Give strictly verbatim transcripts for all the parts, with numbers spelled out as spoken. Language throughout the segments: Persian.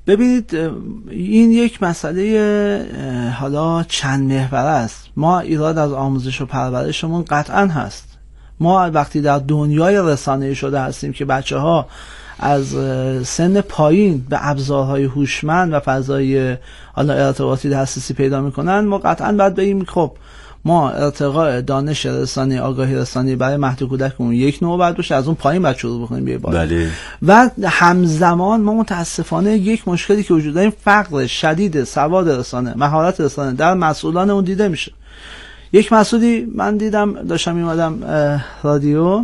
ببینید این یک مسئله حالا چند محوره است. ما ایراد از آموزش و پرورشمون قطعا هست. ما وقتی در دنیای رسانه‌ای شده هستیم که بچه ها از سن پایین به ابزارهای هوشمند و فضای حالا ارتباطی دسترسی پیدا میکنن، ما قطعا باید بگیم خب ما ارتقاء دانش رسانه‌ای، آگاهی رسانه‌ای برای مهد کودکمون یک نوع باید باشه، از اون پایین باید شروع بکنیم بیای بالا. بله. و همزمان ما متاسفانه یک مشکلی که وجود داره، فقر شدید سواد رسانه، مهارت رسانه در مسئولان اون دیده میشه. یک مسئولی من دیدم، داشتم میومدم رادیو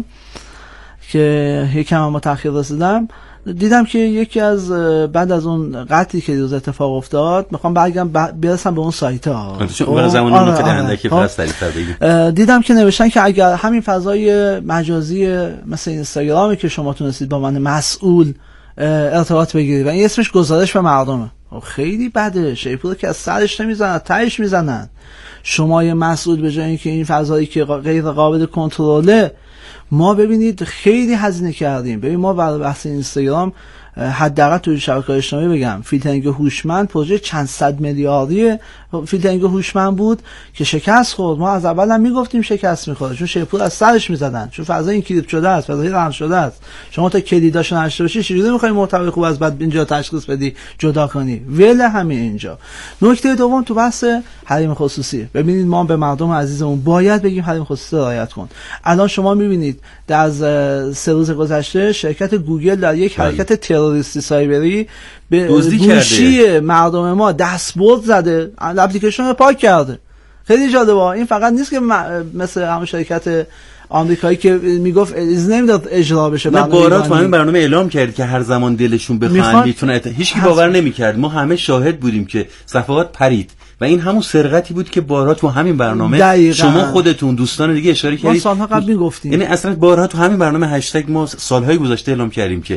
که یکم ما تأخیر رسیدم، دیدم که یکی از بعد از اون قتلی که روز اتفاق افتاد میخوام برگم برسم به اون سایت ها، اون زمانی اون که دنده که فاصله بگیم، دیدم که نوشتن که اگر همین فضای مجازی مثل اینستاگرامی که شما تونستید با من مسئول ارتباط بگیرید و این اسمش گزارش به مردمه، خیلی بده. شیپور که از سرش نمیزنن، تهش میزنن. شما یه مسئول به جای اینکه این فضایی که غیر قابل کنترله، ما ببینید خیلی هزینه کردیم. ببین ما برای بحث اینستاگرام حداقل توی شبکه‌های اجتماعی بگم فیلترینگ هوشمند پروژه چند صد میلیاردی فیلترینگ هوشمند بود که شکست خورد. ما از اول هم میگفتیم شکست میخوره، چون شیپور از سرش میزدن، چون فضا این کلیپ شده است، فضای رم شده است. شما تا کلیداشو نشته باشی چجوری میخوای محتوای خوب از بعد اینجا تشخیص بدی، جدا کنی؟ ول همین اینجا. نکته دوم تو بحث حریم خصوصی، ببینید ما به مردم عزیزمون باید بگیم حریم خصوصی رعایت کن. الان شما میبینید در از سه روز گذشته شرکت گوگل در یک حرکت تروریستی سایبری به گوشی مردم ما دستبرد زده، اپلیکیشن رو پاک کرده. خیلی جالبه. این فقط نیست که مثل همون شرکت آمریکایی که میگفت اجازه نمیداد اجرا بشه. نه بارات همین برنامه اعلام کرد که هر زمان دلشون بخواد میتونه ات... هیچ کی باور نمیکرد. ما همه شاهد بودیم که صفحات پرید و این همون سرقتی بود که بارات تو همین برنامه دقیقا. شما خودتون دوستان دیگه اشاره کردید. ما سالها قبل میگفتیم. یعنی اصلا بارات تو همین برنامه هشتگ ما سالهای گذشته اعلام کردیم که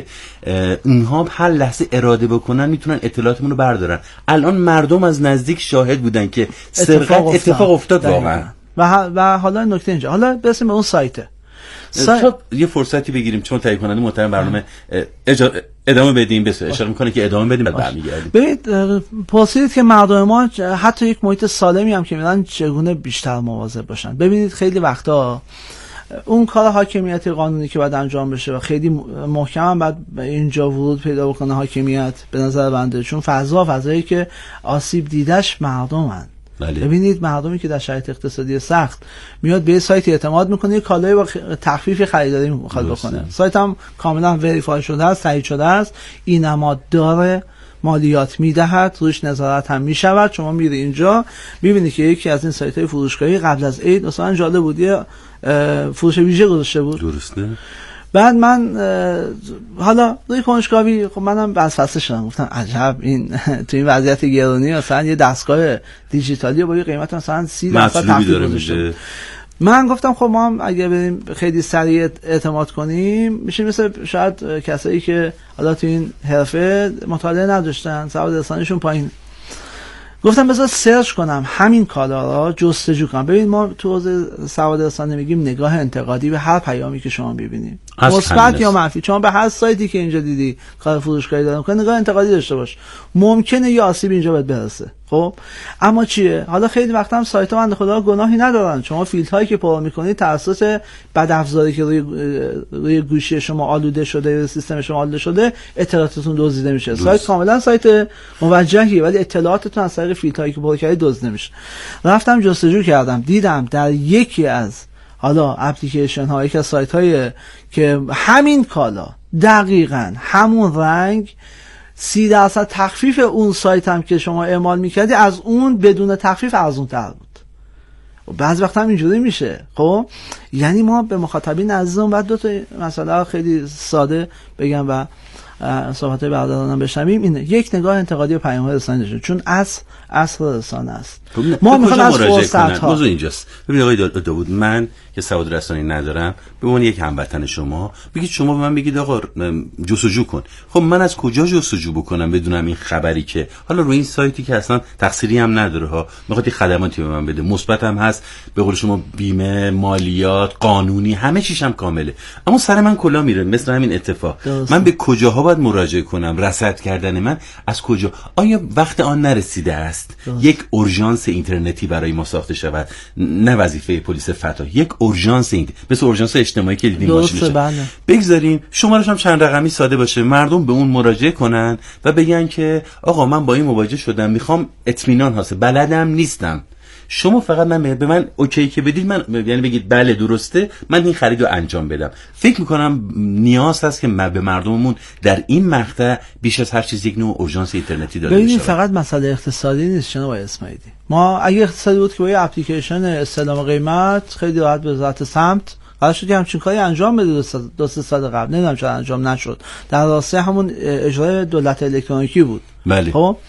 اونها هر لحظه اراده بکنن میتونن اطلاعاتمون رو بردارن. الان مردم از نزدیک شاهد بودن که سرقت اتفاق, اتفاق افتاد واقعا. و و حالا نکته اینجا، حالا برسیم به اون سایته. سای... تا یه فرصتی بگیریم چون تهیه کننده محترم برنامه اجا... ادامه بدیم، بس اشاره میکنه که ادامه بدیم بعد برمیگردیم. ببینید پرسیدید که مردم ما حتی یک محیط سالمی هم که میرن چگونه بیشتر مواظب باشن. ببینید خیلی وقتا اون کار حاکمیت قانونی که باید انجام بشه و خیلی محکم هم باید اینجا ورود پیدا بکنه حاکمیت به نظر بنده، چون فضا فضایی که آسیب دیدش مردمن. بله. ببینید مردمی که در شرایط اقتصادی سخت میاد به سایت اعتماد میکنه، یه کالای با تخفیف خریداری میخواد بکنه، سایت هم کاملا وریفای شده است، تایید شده است، این نماد داره، مالیات میدهد، روش نظارت هم میشود. شما میری اینجا میبینی که یکی از این سایت های فروشگاهی قبل از عید مثلا جالب بود، یه فروش ویژه گذاشته بود. درسته. بعد من حالا روی کنجکاوی خب منم بس فصل شدم، گفتم عجب این تو این وضعیت گرونی مثلا یه دستگاه دیجیتالی با یه قیمت مثلا سی درصد تخفیف گذاشته. من گفتم خب ما هم اگه بریم خیلی سریع اعتماد کنیم میشه مثل شاید کسایی که حالا تو این حرفه مطالعه نداشتن، سواد رسانیشون پایین. گفتم بذار سرچ کنم همین کالا را جستجو کنم. ببین ما تو حوزه سواد رسانه میگیم نگاه انتقادی به هر پیامی که شما ببینید، مثبت یا منفی. شما به هر سایتی که اینجا دیدی کار فروشگاهی دارم کنه نگاه انتقادی داشته باش، ممکنه یه آسیب اینجا بهت برسه. خب اما چیه؟ حالا خیلی وقتا هم سایت ها بنده خدا گناهی ندارن. شما فیلترهایی که پر میکنید توسط بد افزاری که روی روی گوشی شما آلوده شده یا سیستم شما آلوده شده اطلاعاتتون دزدیده میشه. سایت کاملا سایت موجهی ولی اطلاعاتتون از طریق فیلترهایی که پر کردید دزدیده میشه. رفتم جستجو کردم، دیدم در یکی از حالا اپلیکیشن ها، یکی از سایت های که همین کالا دقیقاً همون رنگ سی درصد تخفیف اون سایت هم که شما اعمال میکردی از اون بدون تخفیف ارزون تر بود. و بعض وقت هم اینجوری میشه. خب یعنی ما به مخاطبین عزیزم بعد دو تا مسئله خیلی ساده بگم و صحبت برادرانم بشنویم. اینه یک نگاه انتقادی و پیام‌های رسانه‌شون، چون اصل اصل رسانه است. ما میخوایم از فرصت ها موضوع اینجاست. ببین آقای داوود، من که سواد رسانه‌ای ندارم، به عنوان یک هموطن شما بگید شما به من بگید آقا جستجو کن. خب من از کجا جستجو بکنم بدونم این خبری که حالا روی این سایتی که اصلا تقصیری هم نداره ها، میخواد خدماتی به من بده، مثبت هم هست، به قول شما بیمه، مالیات، قانونی، همه چیش هم کامله، اما سر من کلا میره مثل همین اتفاق. من به کجاها باید مراجعه کنم؟ رصد کردن من از کجا؟ آیا وقت آن نرسیده است درست. یک اورژانس اینترنتی برای ما ساخته شود؟ نه وظیفه پلیس فتح، یک اورژانس اینت مثل اورژانس اجتماعی که دیدیم ماشینش بگذاریم شمارش هم چند رقمی ساده باشه، مردم به اون مراجعه کنن و بگن که آقا من با این مواجه شدم، میخوام اطمینان حاصل، بلدم نیستم، شما فقط من به من اوکی که بدید، من یعنی بگید بله درسته من این خرید رو انجام بدم. فکر میکنم نیاز هست که به مردممون در این مقطع بیش از هر چیز یک نوع اورژانس اینترنتی داره. ببینید فقط مسئله اقتصادی نیست جناب آقای اسماعیلی. ما اگه اقتصادی بود که با یه اپلیکیشن استعلام قیمت خیلی راحت به وزارت سمت قرار شد که همچین کاری انجام بده. دو سه سال قبل نمیدونم چرا انجام نشد، در راسته همون اجرای دولت الکترونیکی بود. بله. خب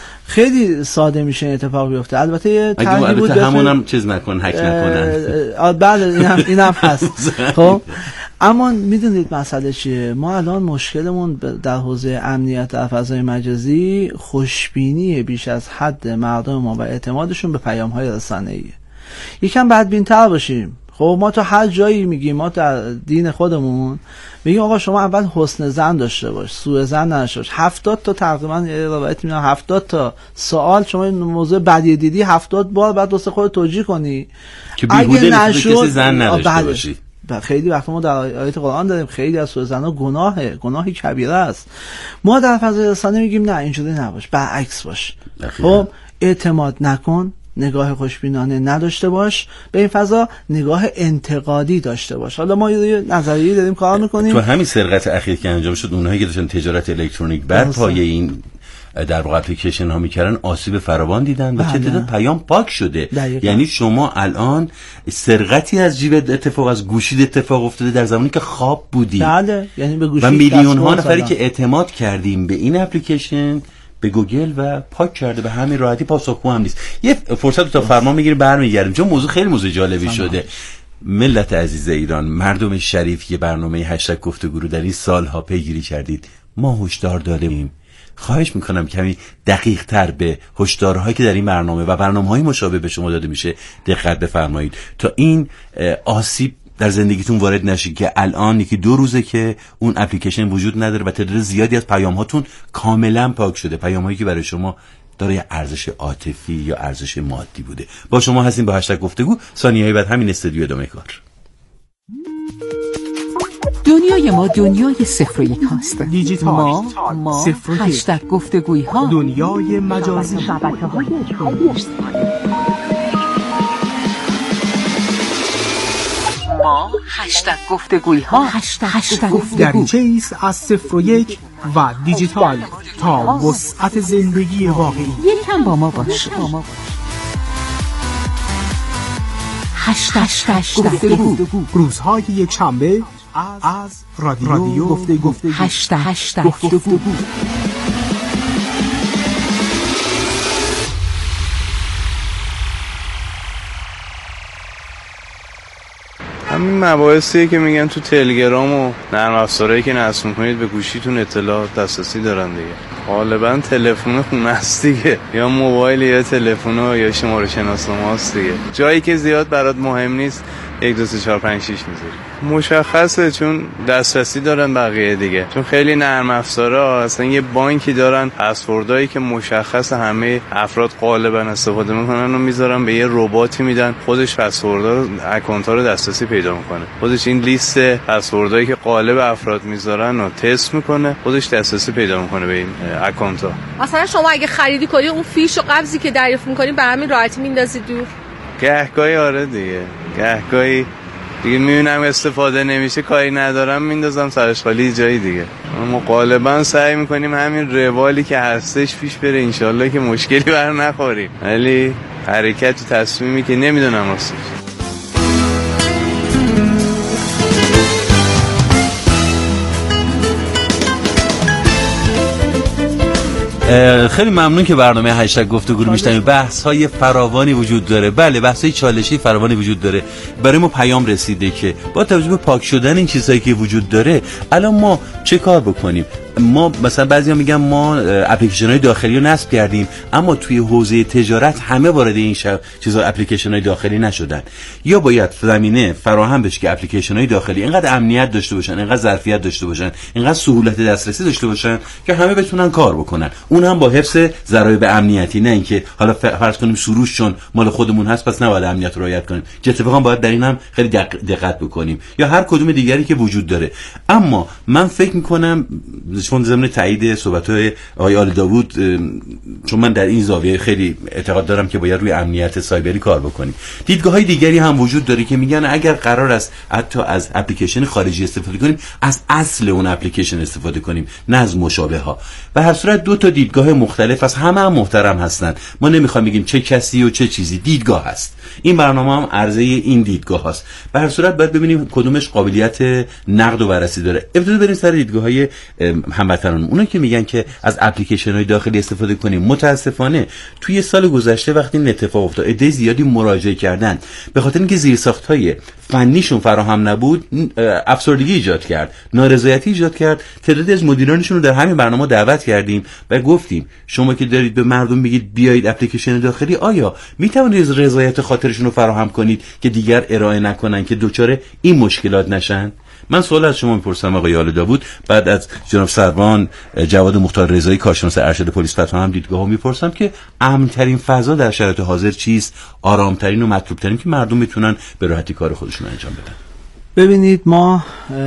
خیلی ساده میشه اتفاق بیفته. البته یه طرحی بود همونم چیز نکن هک نکنن. بله اینم اینم هست. خب اما میدونید مسئله چیه؟ ما الان مشکلمون در حوزه امنیت در فضای مجازی خوشبینی بیش از حد مردم ما و اعتمادشون به پیام‌های رسانه‌ای. یکم بدبین‌تر باشیم. خب ما تو هر جایی میگیم، ما در دین خودمون میگیم آقا شما اول حسن ظن داشته باش، سوء ظن نداشته باش. هفتاد تا تقریبا یه روایت میگم هفتاد تا سوال شما این موضوع بدی دیدی هفتاد بار بعد واسه خودت توجیه کنی که بیهوده نشد کسی ظن نداشته باشی. خیلی وقت ما در آیات قرآن داریم خیلی از سوء ظن گناهه، گناهی کبیره است. ما در فضای رسانه میگیم نه اینجوری نباش، برعکس باش. خب اعتماد نکن، نگاه خوشبینانه نداشته باش، به این فضا نگاه انتقادی داشته باش. حالا ما یه نظریه‌ای داریم کار می‌کنیم. تو همین سرقت اخیر که انجام شد، اونهایی که داشتن تجارت الکترونیک بر پایه این در واقع اپلیکیشن ها میکردن آسیب فراوان دیدن و چه تعداد پیام پاک شده. دقیقا. یعنی شما الان سرقتی از جیب اتفاق از گوشید اتفاق افتاده در زمانی که خواب بودی. بله یعنی به گوشید و میلیون ها نفری که اعتماد کردیم به این اپلیکیشن به گوگل و پاک کرده به همین راحتی پاسخگو هم نیست. یه فرصت تا فرمان میگیریم برمیگردیم چون موضوع خیلی موضوع جالبی سلام. شده. ملت عزیز ایران، مردم شریف، یه برنامه هشتگ گفتگو رو در این سالها پیگیری کردید. ما هشدار داریم. خواهش میکنم کمی دقیق تر به هشدارهایی که در این برنامه و برنامه‌های مشابه به شما داده میشه دقت بفرمایید تا این آسیب در زندگیتون وارد نشه که الان یکی دو روزه که اون اپلیکیشن وجود نداره و تعداد زیادی از پیام هاتون کاملا پاک شده، پیام هایی که برای شما داره ارزش عاطفی یا ارزش مادی بوده. با شما هستیم با هشتگ گفتگو. ثانیه‌ای بعد همین استودیو ادامه کار. دنیای ما دنیای صفر و یک هاست. دیجیتال ما ما صفر و یک. هشتگ گفتگویی ها دنیای مجازی. شبکه‌های اجتماعی. ما هشتگ گفتگویی ها هشتگ گفتگو چیز از صفر و یک و دیجیتال تا وسعت زندگی واقعی. یکم با ما باش. هشتگ گفتگو روزهای یک شنبه از رادیو گفتگو. هشتگ گفتگو. همین مباحثیه که میگن تو تلگرام و نرم افزارهایی که نصب میکنید به گوشیتون اطلاعات دسترسی دارن دیگه. غالبا تلفن خونه است دیگه، یا موبایل یا تلفن یا شماره شناسنامه است دیگه. جایی که زیاد برات مهم نیست یک دو سه چهار پنج شش میذاری. مشخصه چون دسترسی دارن بقیه دیگه، چون خیلی نرم افزارها اصلا یه بانکی دارن پسوردایی که مشخص همه افراد غالبا استفاده میکنن و میذارن به یه رباتی میدن، خودش پسوردا اکانت ها رو دسترسی پیدا میکنه، خودش این لیست پسوردایی که غالب افراد میذارن رو تست میکنه، خودش دسترسی پیدا میکنه به این اکانت ها. مثلا شما اگه خریدی کنی اون فیش و قبضی که دریافت میکنی به همین راحتی میندازی دور. گهگاهی آره دیگه، گهگاهی دیگه میبینم استفاده نمیشه کاری ندارم میندازم سرش خالی جایی دیگه. اما غالبا سعی میکنیم همین روالی که هستش پیش بره انشالله که مشکلی بر نخوریم، ولی حرکت و تصمیمی که نمیدونم راستش. خیلی ممنون که برنامه هشتگ گفتگو رو میشنوید. بحث های فراوانی وجود داره. بله بحث های چالشی فراوانی وجود داره. برای ما پیام رسیده که با توجه به پاک شدن این چیزهایی که وجود داره الان ما چه کار بکنیم؟ ما مثلا بعضیا میگن ما اپلیکیشن‌های داخلی رو نصب کردیم، اما توی حوزه تجارت همه وارد این شب چیزا اپلیکیشن‌های داخلی نشدن. یا باید زمینه فراهم بشه که اپلیکیشن‌های داخلی اینقدر امنیت داشته باشن، اینقدر ظرفیت داشته باشن، اینقدر سهولت دسترسی داشته باشن که همه بتونن کار بکنن، اون هم با حفظ ضرایب امنیتی، نه اینکه حالا فرض کنیم سروش چون مال خودمون هست پس نباید امنیت رو رعایت کنیم. اتفاقا باید در این هم خیلی دقت بکنیم، یا هر کدوم دیگری که وجود داره. اما من فکر میکنم چون ضمن تایید صحبت‌های آقای آل داوود، چون من در این زاویه خیلی اعتقاد دارم که باید روی امنیت سایبری کار بکنیم، دیدگاه‌های دیگری هم وجود داره که میگن اگر قرار است حتی از اپلیکیشن خارجی استفاده کنیم، از اصل اون اپلیکیشن استفاده کنیم، نه از مشابه‌ها. به هر صورت دو تا دیدگاه مختلف از همه هم محترم هستن. ما نمیخوایم بگیم چه کسی و چه چیزی، دیدگاه هست. این برنامه هم عرضه این دیدگاه هست. به هر صورت باید ببینیم کدومش قابلیت نقد و بررسی داره. ابتدا بریم سر دیدگاه‌های هموطنان. اونا که میگن که از اپلیکیشن‌های داخلی استفاده کنیم، متاسفانه توی سال گذشته وقتی این اتفاق افتاد عده زیادی مراجعه کردن، به خاطر اینکه زیرساخت‌های فنیشون فراهم نبود افسردگی ایجاد کرد، نارضایتی ایجاد کرد. تعدادی از مدیرانشون رو در همین برنامه دعوت کردیم و گفتیم شما که دارید به مردم میگید بیایید اپلیکیشن داخلی، آیا میتوانید رضایت خاطرشون رو فراهم کنید که دیگر ارائه نکنن که دچار این مشکلات نشن؟ من سوال از شما میپرسم آقای آل داوود، بعد از جناب سروان جواد مختار رضایی کارشناس ارشد پلیس فتح هم دیدگاهو میپرسم که امن‌ترین فضا در شرایط حاضر چیست، آرامترین و مطلوبترین که مردم میتونن به راحتی کار خودشون انجام بدن. ببینید ما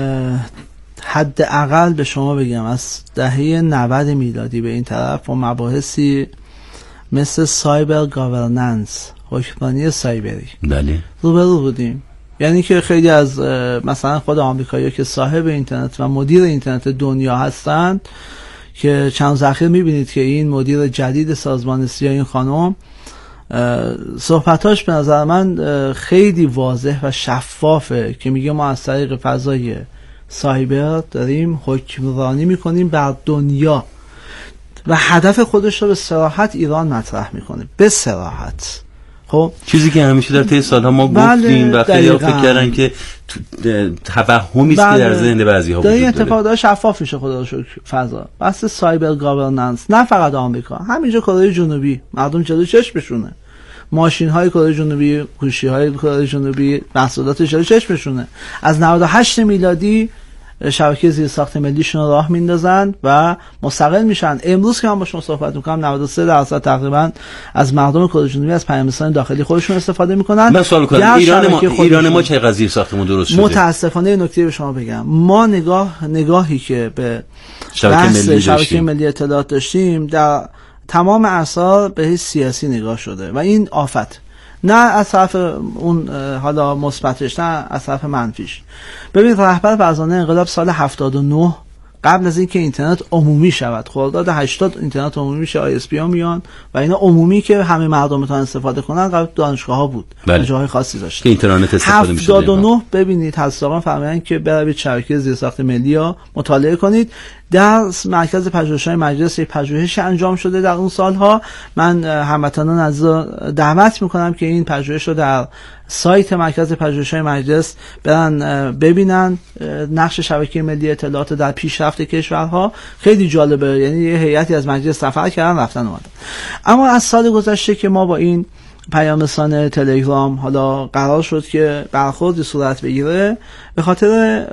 حداقل به شما بگم از دهه نود میلادی به این طرف با مباحثی مثل سایبر گاورننس، حکمرانی سایبری بله روبرو بودیم. یعنی که خیلی از مثلا خود آمریکایی‌ها که صاحب اینترنت و مدیر اینترنت دنیا هستند، که چند روز اخیر می‌بینید که این مدیر جدید سازمان سیا، این خانم، صحبتاش به نظر من خیلی واضح و شفافه که میگه ما از طریق فضای سایبر داریم حکمرانی میکنیم بر دنیا و هدف خودش رو به صراحت ایران مطرح میکنه، به صراحت. خب چیزی که همیشه در طی سالها ما گفتیم بله، و خیلی فکر کردن که توهمی است بله، که در ذهن بعضی‌ها وجود داره. این اتفاق داره شفاف میشه خدا رو شکر. فضا بحث سایبر گاورننس نه فقط آمریکا، همینجا کره جنوبی مردم جلوی چشمشونه، ماشین های کره جنوبی، گوشی های کره جنوبی، محصولات جلوی چشمشونه. از نود و هشت میلادی شبکه زیرساخت ملیشون رو راه میندازن و مستقل میشن. امروز که من با شما صحبت میکنم نود و سه درصد تقریبا از مردم کره جنوبی از پیام رسانی داخلی خودشون استفاده میکنن. من سوال کنم ایران ما ایران ما چه قضیه زیرساختمون درست شده؟ متاسفانه نکته به شما بگم، ما نگاه نگاهی که به شبکه ملی شبکه ملی اطلاعات داشتیم در تمام اعصار به حیث سیاسی نگاه شده و این آفت، نه از طرف اون حالا مثبتش، نه از طرف منفیش. ببینید رهبر فرزانه انقلاب سال هفتاد و نه قبل از اینکه اینترنت عمومی شود، خرداد هشتاد اینترنت عمومی میشه، آی اس پی ها میان و اینا عمومی که همه مردم میتونن استفاده کنن، قبل دانشگاه ها بود، بله. جاهای خاصی داشت که اینترنت استفاده میشه. هفتاد و نه ببینید حسابان فرماین که بروید شبکه زیرساخت ملی ها مطالعه کنید. در مرکز پژوهش‌های مجلس یک پژوهش انجام شده در اون سالها. من هموطنان عزیز دعوت میکنم که این پژوهش رو در سایت مرکز پژوهش‌های مجلس برن ببینن، نقش شبکه ملی اطلاعات در پیشرفت کشورها خیلی جالبه. یعنی یه هیئتی از مجلس سفر کردن رفتن اومدن. اما از سال گذشته که ما با این پیام رسان تلگرام حالا قرار شد که برخوردی صورت بگیره، به خاطر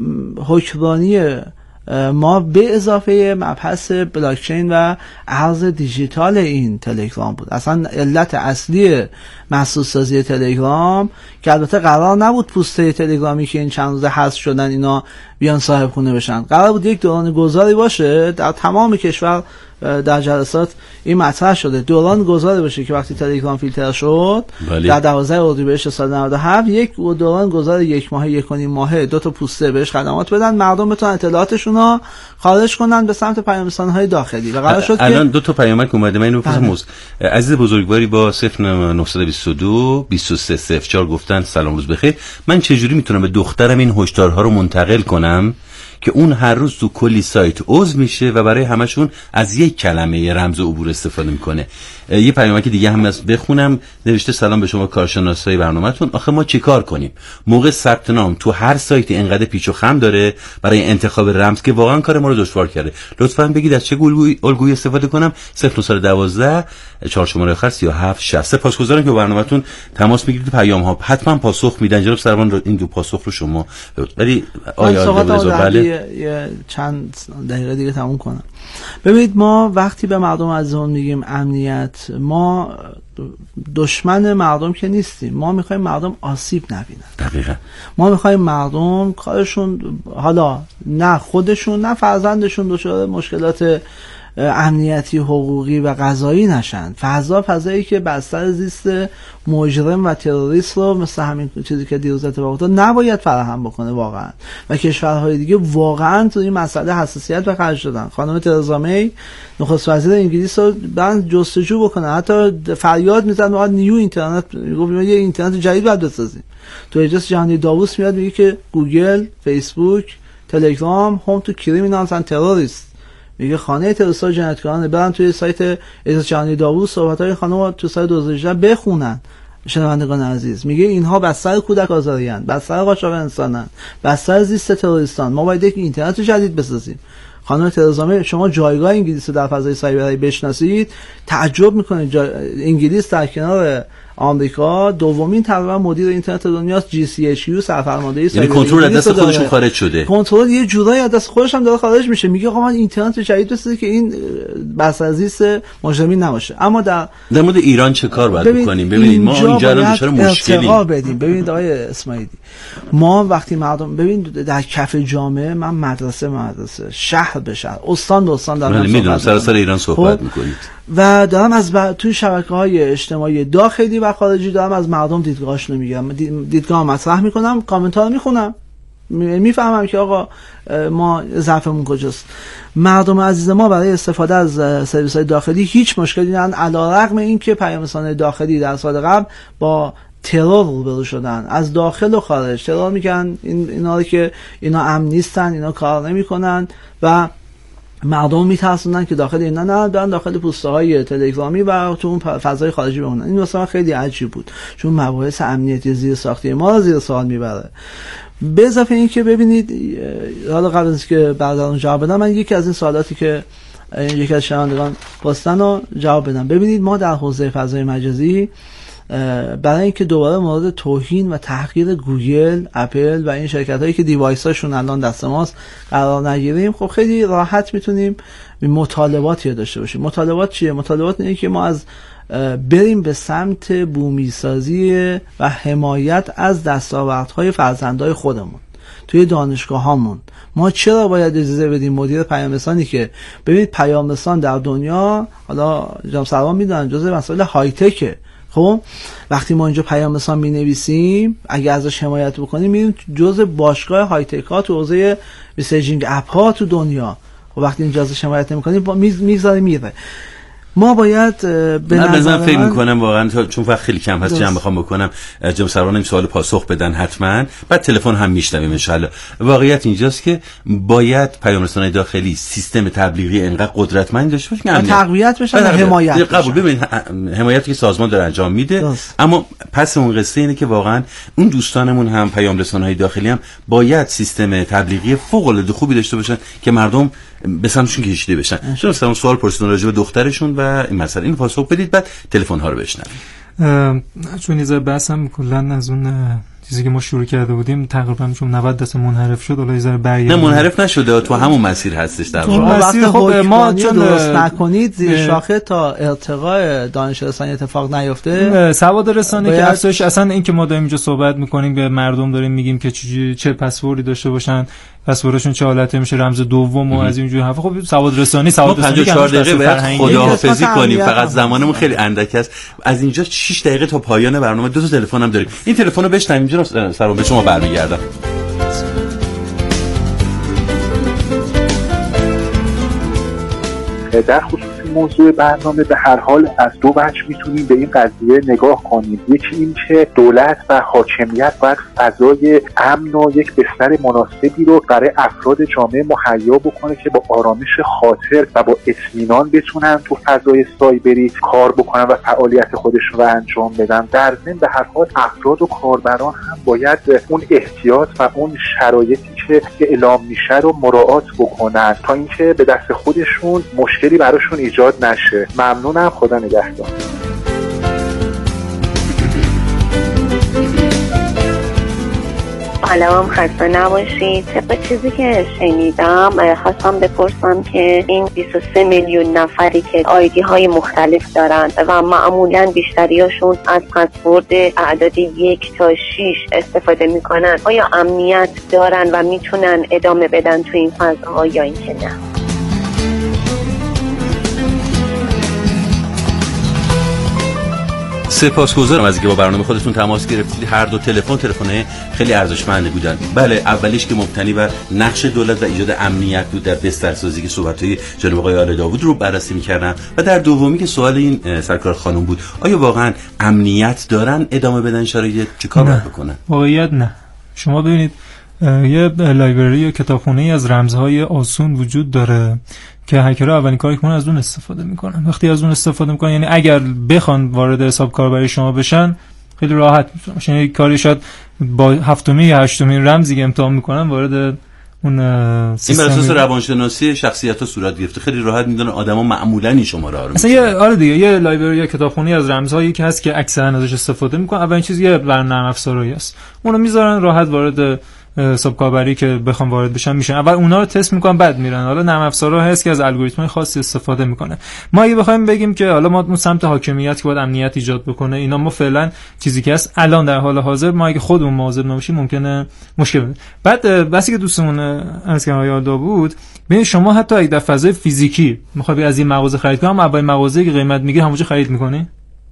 حکمرانی ما به اضافه مبحث بلاکچین و ارز دیجیتال این تلگرام بود. اصلا علت اصلی محصول سازی تلگرام که البته قرار نبود پوسته تلگرامی که این چند روزه حذف شدن اینا بیان صاحب خونه بشن، قرار بود یک دوران گذاری باشه در تمام کشور. در جلسات این مطرح شده دوران گذاری باشه که وقتی تلگرام فیلتر شد بله. در دوازده اردیبهشت سال نود و هفت یک دوران گذار یک ماه یک و نیم ماهه دو تا پوسته بهش خدمات بدن، مردم بتونن اطلاعاتشون رو خارج کنن به سمت پیام رسان‌های داخلی. و قرار شد الان دو تا پیامک اومده، من اینو می‌پرسم عزیز بزرگواری با صفر نه دو دو دو سه صفر چهار گفتن سلام روز بخیر، من چجوری میتونم به دخترم این هشدارها رو منتقل کنم که اون هر روز تو کلی سایت عضو میشه و برای همشون از یک کلمه رمز عبور استفاده میکنه. یه پیامک دیگه هم از بخونم، نوشته سلام به شما کارشناسای برنامه‌تون، آخه ما چیکار کنیم؟ موقع ثبت نام تو هر سایتی انقدر پیچ و خم داره برای انتخاب رمز که واقعا کار ما رو دشوار کرده. لطفاً بگید از چه الگویی الگویی استفاده کنم؟ صفر نه یک دو چهار شماره آخر سه هفت شصت. سپاسگزارم که برنامه‌تون تماس میگیرید، پیام ها حتما پاسخ میدن. جناب سروان این دو پاسخ رو شما ولی آیا بله یه چند دقیقه دیگه تموم کنم. ببینید ما وقتی به مردم عزیزمون میگیم امنیت، ما دشمن مردم که نیستیم، ما میخوایم مردم آسیب نبینن. دقیقاً ما میخوایم مردم کارشون، حالا نه خودشون نه فرزندشون دچار مشکلات امنیتی حقوقی و قضایی نشن. فضا فضایی که بستر زیست مجرم و تروریست رو مثل همین چیزی که دیروز اتفاق افتاد نباید فراهم بکنه واقعا، و کشورهای دیگه واقعا تو این مسئله حساسیت به خرج دادن. خانم ترزا می نخست وزیر انگلیس رو برن جستجو بکنه، حتی فریاد میزنن ما نیو اینترنت، گفت یه اینترنت جدید باید بسازیم. تو اجلاس جهانی داووس میاد میگه که گوگل، فیسبوک، تلگرام هم تو کریمینالز اند تروریست، میگه خانه تروریست‌ها جنایتکارانه. برن توی سایت اجلاس جهانی داووس صحبت‌های خانم تو سال دو هزار و هجده بخونن شنوندگان عزیز. میگه اینها بستر کودک آزاریان، بستر قاچاق انسانن، بستر زیست تروریستان. ما باید یک اینترنت جدید بسازیم. خانم ترزا می، شما جایگاه انگلیس رو در فضای سایبری بشناسید تعجب میکنید. جا... انگلیس در کنار آمریکا دومین تقریبا مدیر اینترنت دنیاست. جی سی اچ کیو سرفرمانده یعنی کنترل از دست خودشون خارج شده. کنترل یه جورایی از دست خودش هم داره خارج میشه. میگه آقا من اینترنت جدید بسازید که این بسازیس مجرمین نباشه. اما در در مورد ایران چه کار باید بکنیم؟ ببینید ما اینجا الان دچار مشکلیم. بدیم. ببینید آقای اسماعیلی، ما وقتی مردم ببین در کف جامعه، من مدرسه مدرسه شهر به شهر استان به استان دارم میدونم سراسر ایران صحبت میکنید و دارم از ب... توی شبکه‌های اجتماعی داخلی و خارجی دارم از مردم دیدگاهشون رو میگم، دیدگاه مطرح میکنم، کامنت‌ها رو میخونم، میفهمم که آقا ما ضعفمون کجاست. مردم عزیز ما برای استفاده از سرویس‌های داخلی هیچ مشکلی ندارن، علیرغم اینکه پیام‌رسان‌های داخلی در سال قبل با ترور روبرو شدن، از داخل و خارج ترور میگن این اینا رو که اینا امن نیستن، اینا کار نمیکنن و مردم میترسونن که داخل اینا نه دارن داخل پوسته های تلگرامی و تو اون فضای خارجی بمونن. این مثلا خیلی عجیب بود، چون مباحث امنیتی زیر ساختی ما رو زیر سوال میبره. به اضافه این که ببینید، حالا قبل از که برادران جواب بدم، من یکی از این سوالاتی که یکی از شنوندگان پرسیدن رو جواب بدم. ببینید ما در حوزه فضای مجازی برای اینکه دوباره مورد توهین و تحقیر گوگل، اپل و این شرکت‌هایی که دیوایس‌هاشون الان دست ماست قرار نگیریم، خب خیلی راحت میتونیم مطالباتی داشته باشیم. مطالبات چیه؟ مطالبات اینه که ما از بریم به سمت بومیسازی و حمایت از دستاوردهای فرزندای خودمون توی دانشگاهامون. ما چرا باید اجازه بدیم مدیر پیام‌رسانی که ببینید پیام‌رسان در دنیا، حالا جناب سروان میدونن جزء مسائل های تکه، خب وقتی ما اینجا پیام‌رسان می‌نویسیم اگه ازش حمایت بکنیم میریم جزء باشگاه های تک ها تو حوزه مسیجینگ اپ ها تو دنیا. خب وقتی اینجا ازش حمایت نمی‌کنیم میذاره میره. ما باید به نظر من فکر می‌کنم واقعا چون وقت خیلی کم هست جمع بخوام بکنم جناب سروان این سوال پاسخ بدن حتما، بعد تلفن هم میشنویم ان شاءالله. واقعیت اینجاست که باید پیام‌رسان‌های داخلی سیستم تبلیغی انقدر قدرتمند داشته باشه که تقویت بشه و حمایت بشه. قبول ببین حمایتی که سازمان داره انجام میده دست. اما پس اون قصه اینه که واقعا اون دوستانمون هم پیام‌رسان‌های داخلی هم باید سیستم تبلیغی فوق‌العاده خوبی داشته باشن که مردم به سمتشون کشیده بشن. چون مثلا سوال پرسیدن راجع به دخترشون و این مسئله، این پاسخ بدید بعد تلفن ها رو بشنویم. چون یه ذره بحثم کلا از اون چیزی که ما شروع کرده بودیم تقریبا چون نود درصد منحرف شد، الان یه ذره برگردیم. نه منحرف نشده، تو همون مسیر هستش در واقع. مسیر خب ما چون درست نکنید زیر شاخه تا ارتقاء دانش رسانی اتفاق نیفته، سواد رسانی که افزایش، اصلا این که ما داریم اینجا صحبت میکنیم به مردم داریم میگیم که چه چه پسوردی داشته باشن، پسوردشون چه حالته میشه، رمز دوم و از اینجور حرفا. خب سواد رسانی سواد رسانی پنجاه و چهار دقیقه باید خداحافظی کنیم، فقط زمانمون خیلی اندک است. از اینجا شش دقیقه تا پایان برنامه دو تا تلفن هم داریم. این تلفن رو بشنویم اینجا سلام به شما برمیگردم. در خصوص موضوع برنامه به هر حال از دو وجه میتونیم به این قضیه نگاه کنیم. یکی این که دولت و حاکمیت باید فضای امن و یک بستر مناسبی رو برای افراد جامعه مهیا بکنه که با آرامش خاطر و با اطمینان بتونن تو فضای سایبری کار بکنن و فعالیت خودشون رو انجام بدن. در ضمن به هر حال افراد و کاربران هم باید اون احتیاط و اون شرایطی که اعلام میشه رو مراعات بکنن تا اینکه به دست خودشون مشکلی براشون ایجاد نشه. ممنونم، خدا نگهدار. سلام، خسته نباشید. طبق چیزی که شنیدم خواستم بپرسم که این بیست و سه میلیون نفری که آیدی های مختلف دارن و معمولا بیشتریاشون از پسورد اعداد یک تا شش استفاده میکنن، آیا امنیت دارن و میتونن ادامه بدن تو این فضا یا اینکه نه؟ سپاسگزارم از اینکه با برنامه خودتون تماس گرفتید. هر دو تلفن تلفن خیلی ارزشمندی بودن. بله، اولیش که مبتنی بر نقش دولت و ایجاد امنیت بود در بسترسازی که صحبت‌های جناب آقای آل داوود رو بررسی می‌کردن، و در دومی که سوال این سرکار خانم بود آیا واقعا امنیت دارن ادامه بدن شرایط، چه کار باید بکنن؟ واقعیت نه. شما ببینید یه لایبرری یا کتابخونه‌ای از رمزهای آسون وجود داره که هکرها اولین کاری که از اون استفاده میکنن. وقتی از اون استفاده میکنن، یعنی اگر بخوان وارد حساب کاربری شما بشن خیلی راحت میشن. یعنی کاری شاید با هفتمین یا هشتمین رمزی که امتحان میکنن وارد اون سیستم. این بر اساس روانشناسی شخصیت‌ها صورت گرفته. خیلی راحت میدونن آدما معمولا این شماره ها رو مثلا یه آره دیگه یه لایبرری یا کتابخونه‌ای از رمزهایی که هست که اکثرا ازش استفاده میکنن. اولین چیز یه برنامه افزاری است، اونو میذارن راحت وارد حساب کاربری که بخوام وارد بشن میشن. اول اونا رو تست میکنن بعد میرن. حالا نرم افزارها هست که از الگوریتم‌های خاصی استفاده میکنه. ما اگه بخوایم بگیم که حالا ما سمت حاکمیت که باید امنیت ایجاد بکنه، اینا ما فعلا چیزی که هست الان در حال حاضر ما اگه خودمون مواظب نباشیم ممکنه مشکل بده. بعد بسی که دوستمون از که آقای بود، ببین شما حتی اگه در فضای فیزیکی میخوای از این مغازه خرید کنی، اول مغازه‌ای که قیمت میگه همونجا خرید میکنی؟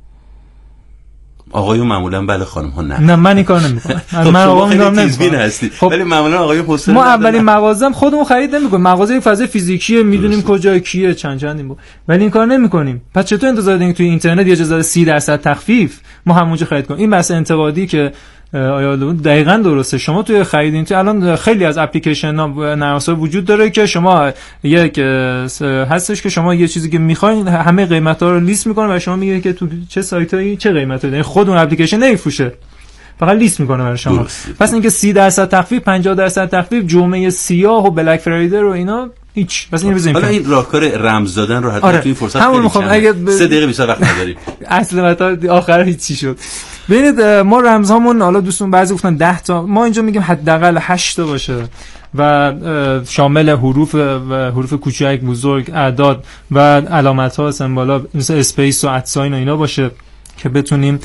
آقایون معمولا بله، خانم ها نه. نه من این کار نمیکنم. من آقا میگم نمیکنم. خب ولی معمولا آقایون حوصله ما اولین مغازه‌ام خودمون خرید نمیکنیم. مغازه یک فضای فیزیکیه، میدونیم کجا کیه چند چند این، ولی این کار نمیکنیم. پس چطور انتظار دارین توی اینترنت یه جزء سی درصد تخفیف ما همونجا خرید کنیم؟ این بحث انتقادی که آیا دقیقاً درسته. شما توی خریدین تو الان خیلی از اپلیکیشن ها نرم افزار وجود داره که شما یک هستش که شما یه چیزی که میخواین همه قیمتا رو لیست میکنه و شما میگه که تو چه سایتایی چه قیمتی داره. خود اون اپلیکیشن نمیفروشه، فقط لیست میکنه برای شما. پس اینکه سی درصد تخفیف، پنجاه درصد تخفیف، جمعه سیاه و بلک فرایدی رو اینا هیچ. بس این بزنیم. حالا این راهکار رمز دادن رو حتما آره. تو این فرصت همون میخوام اگه ب... سه دقیقه بیشتر وقت نداریم. اصلا تا آخر هیچی شد. ببینید ما رمزهامون حالا دوستون بعضی گفتن ده تا، ما اینجا میگیم حداقل هشت تا باشه و شامل حروف و حروف کوچک، بزرگ، اعداد و علامت‌ها، سمبول‌ها مثل اسپیس و ادساین و اینا باشه که بتونیم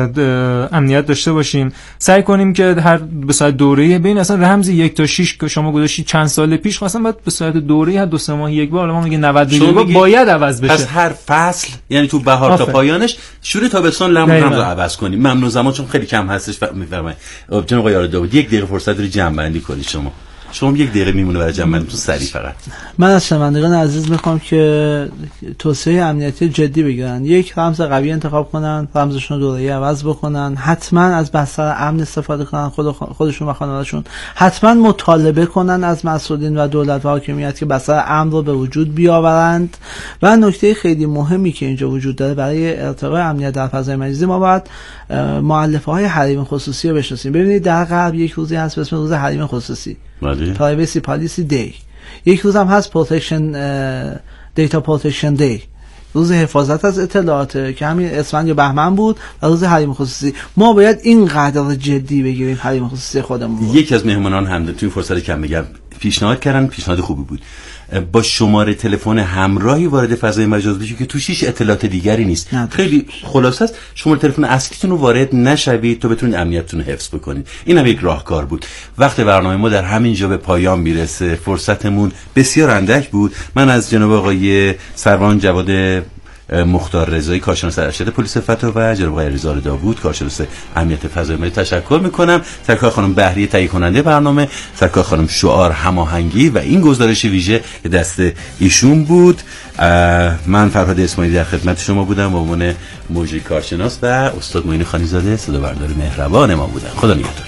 امنیت داشته باشیم. سعی کنیم که هر به صورت دوره‌ای ببین اصلا رمز یک تا شش که شما گذاشتید چند سال پیش مثلا باید به صورت دوره‌ای هر دو سه ماه یک بار، ما میگه نود دقیقه باید عوض بشه. پس هر فصل یعنی تو بهار تا پایانش شروع تابستان رمز رو عوض کنیم. ممنون. زمان چون خیلی کم هستش. میفرمایید جناب آقای آل داوود یک دقیقه فرصت داری جمع بندی کنید. شما شما یک دقیقه میمونه برای جمع بندی تو سریع فقط. من از شنوندگان عزیز میخوام که توصیه امنیتی جدی بگیرن. یک رمز قوی انتخاب کنن، رمزشون رو دوره‌ای عوض بکنن، حتما از بستر امن استفاده کنن خود خودشون و خانواده‌شون، حتما مطالبه کنن از مسئولین و دولت و حاکمیت که بستر امن رو به وجود بیاورند. و نکته خیلی مهمی که اینجا وجود داره برای ارتقاء امنیت در فضای مجازی، ما باید مؤلفه‌های حریم خصوصی رو بشناسیم. ببینید در غرب یک روزی هست به اسم روز حریم خصوصی، پرایوسی پالیسی دی. یک روز هم هست پروتکشن دیتا پروتکشن دی، روز حفاظت از اطلاعات که همین اسفند یا بهمن بود، و روز حریم خصوصی. ما باید این قدر جدی بگیریم حریم خصوصی خودمون. یکی از مهمانان هم تو این فرصت کم بگم پیشنهاد کردن، پیشنهاد خوبی بود، با شماره تلفن همراهی وارد فضای مجازی بشید که توش هیچ اطلاعات دیگری نیست. نه. خیلی خلاصه است. شماره تلفن اصلیتون رو وارد نشوید تا بتونید امنیتتون رو حفظ بکنید. این هم یک راهکار بود. وقت برنامه ما در همین جا به پایان میرسه. فرصتمون بسیار اندک بود. من از جناب آقای سروان جواد مختار رضایی کارشناس ارشد پلیس فتح و جناب آقای رضا داوود کارشناس امنیت فضای ملی تشکر میکنم. سرکار خانم بهریه تهیه کننده برنامه، سرکار خانم شعار هماهنگی و این گزارش ویژه دست ایشون بود. من فرهاد اسماعیلی در خدمت شما بودم به عنوان موجی کارشناس و استاد معین خانیزاده صدا بردار مهربان ما بودن. خدا نگهدار.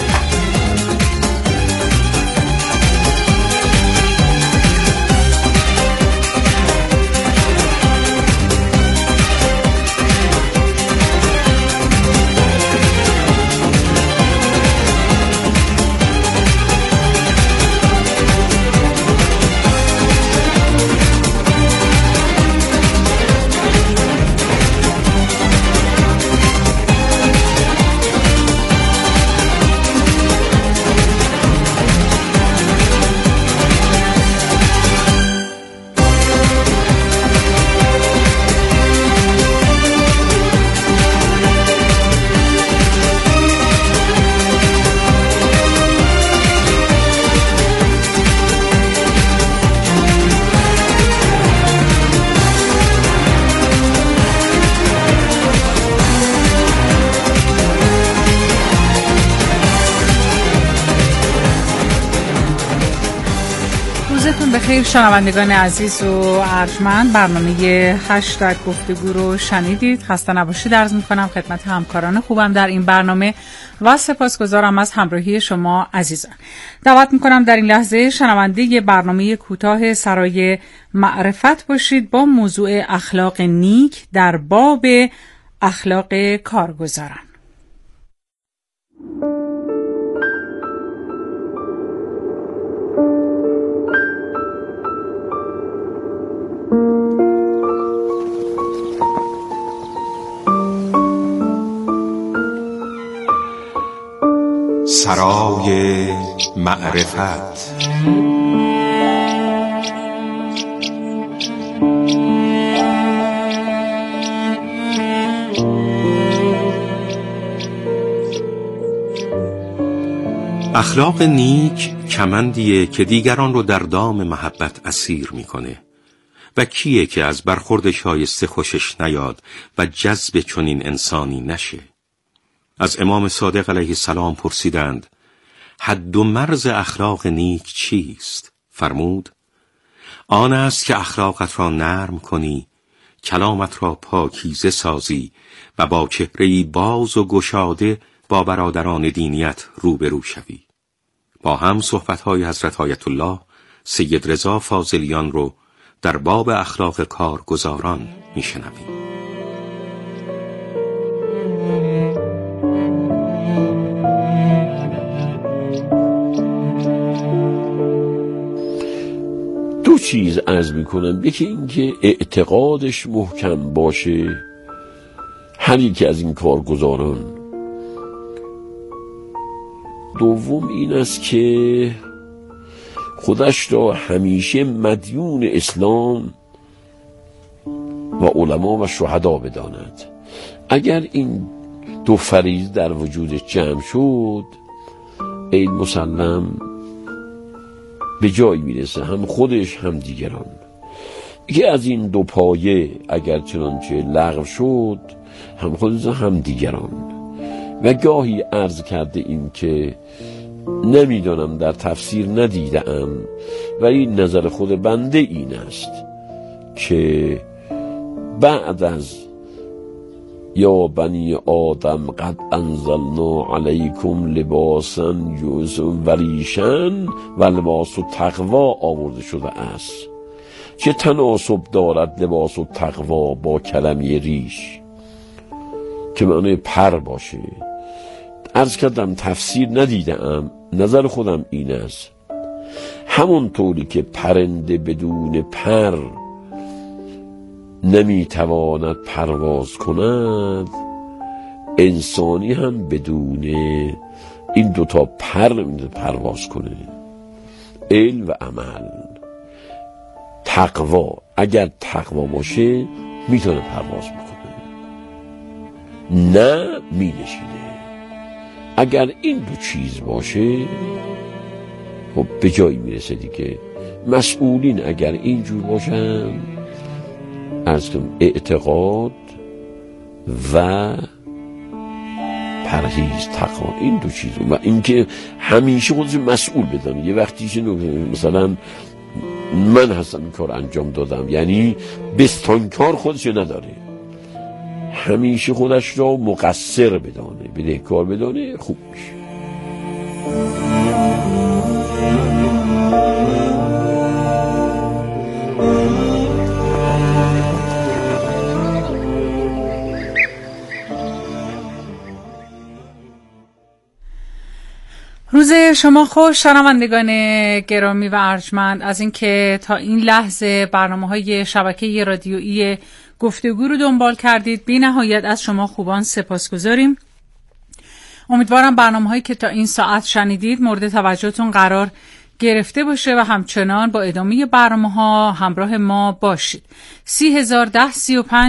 بخیر شنوندگان عزیز و ارجمند، برنامه هشتگ گفتگو رو شنیدید. خسته نباشید عرض میکنم خدمت همکاران خوبم در این برنامه و سپاسگزارم از همراهی شما عزیزان. دعوت میکنم در این لحظه شنونده برنامه کوتاه سرای معرفت باشید با موضوع اخلاق نیک در باب اخلاق کارگزاران. سرای معرفت. اخلاق نیک کمندیه که دیگران رو در دام محبت اسیر میکنه و کیه که از برخورد شایسته خوشش نیاد و جذب چنین انسانی نشه. از امام صادق علیه السلام پرسیدند حد و مرز اخلاق نیک چیست؟ فرمود آن است که اخلاقت را نرم کنی، کلامت را پاکیزه سازی و با چهره‌ای باز و گشاده با برادران دینیت روبرو شوی. با هم صحبت‌های حضرت آیت الله سید رضا فاضلیان رو در باب اخلاق کارگزاران میشنویم. دو چیز عرض میکنم، یکی اینکه اعتقادش محکم باشه هر یکی از این کارگزاران. دوم این است که خودش را همیشه مدیون اسلام و علما و شهدا بداند. اگر این دو فریضه در وجودش جمع شد، این مسلم به جایی میرسه، هم خودش هم دیگران. که از این دو پایه اگر چنانچه لغو شد، هم خودش هم دیگران. و گاهی عرض کرده این که نمیدانم، در تفسیر ندیدم، ولی نظر خود بنده این است که بعد از یا بنی آدم قد انزلنا علیکم لباسا یوسف وریشن و لباس تقوا آورده شده است. چه تناسب دارد لباس تقوا با کلمه ریش که معنی پر باشه؟ عرض کردم تفسیر ندیدم، نظر خودم این است. همونطوری که پرنده بدون پر نمیتواند پرواز کند، انسانی هم بدون این دوتا پر نمیتواند پرواز کنه. علم و عمل، تقوا، اگر تقوا باشه میتونه پرواز بکنه، نه مینشینه. اگر این دو چیز باشه خب به جایی میرسه دیگه. مسئولین اگر اینجور باشن عرض کنم اعتقاد و پرهیز، تقوا، این دو چیز. و اینکه همیشه خودش مسئول بدانه. یه وقتی مثلا من هستم این کار انجام دادم، یعنی بستانکار خودش نداره، همیشه خودش را مقصر بدانه، بدهکار بدانه، خوب میشه. روز شما خوش شنوندگان گرامی و ارجمند. از اینکه تا این لحظه برنامه‌های شبکه رادیویی گفتگو رو دنبال کردید، بی نهایت از شما خوبان سپاسگزاریم. امیدوارم برنامه‌هایی که تا این ساعت شنیدید مورد توجهتون قرار گرفته باشه و همچنان با ادامه برنامه‌ها همراه ما باشید. سی هزار ده سی و پنج